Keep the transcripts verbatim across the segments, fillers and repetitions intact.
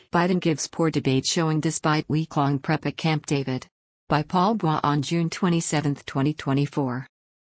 Biden gives poor debate showing despite week-long prep at Camp David. By Paul Bois on June twenty-seventh, twenty twenty-four.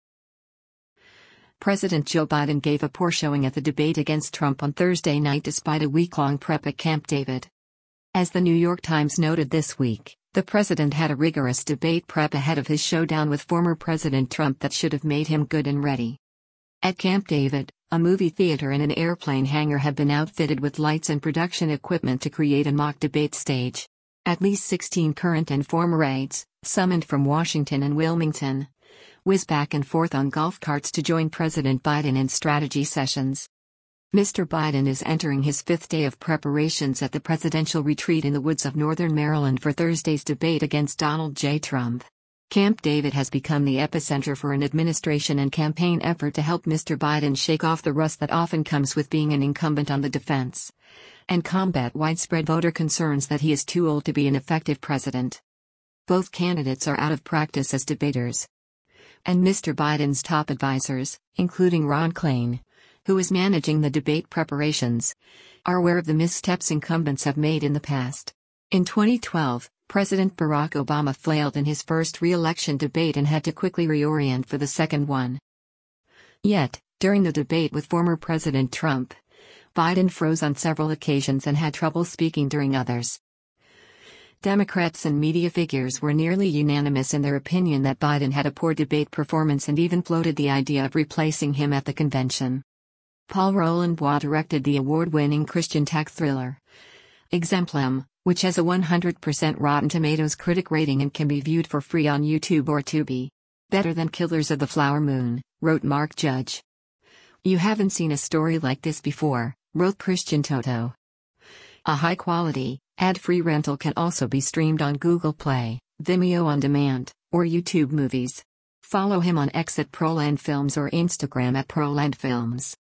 President Joe Biden gave a poor showing at the debate against Trump on Thursday night despite a week-long prep at Camp David. As the New York Times noted this week, the president had a rigorous debate prep ahead of his showdown with former President Trump that should have made him good and ready. At Camp David, a movie theater and an airplane hangar have been outfitted with lights and production equipment to create a mock debate stage. At least sixteen current and former aides, summoned from Washington and Wilmington, whiz back and forth on golf carts to join President Biden in strategy sessions. Mister Biden is entering his fifth day of preparations at the presidential retreat in the woods of northern Maryland for Thursday's debate against Donald J. Trump. Camp David has become the epicenter for an administration and campaign effort to help Mister Biden shake off the rust that often comes with being an incumbent on the defense, and combat widespread voter concerns that he is too old to be an effective president. Both candidates are out of practice as debaters, and Mister Biden's top advisors, including Ron Klain, who is managing the debate preparations, are aware of the missteps incumbents have made in the past. In twenty twelve, President Barack Obama flailed in his first re-election debate and had to quickly reorient for the second one. Yet, during the debate with former President Trump, Biden froze on several occasions and had trouble speaking during others. Democrats and media figures were nearly unanimous in their opinion that Biden had a poor debate performance and even floated the idea of replacing him at the convention. Paul Roland Bois directed the award-winning Christian tech thriller Exemplum, which has a one hundred percent Rotten Tomatoes critic rating and can be viewed for free on YouTube or Tubi. Better than Killers of the Flower Moon, wrote Mark Judge. You haven't seen a story like this before, wrote Christian Toto. A high-quality, ad-free rental can also be streamed on Google Play, Vimeo On Demand, or YouTube Movies. Follow him on X at Proland Films or Instagram at Proland Films.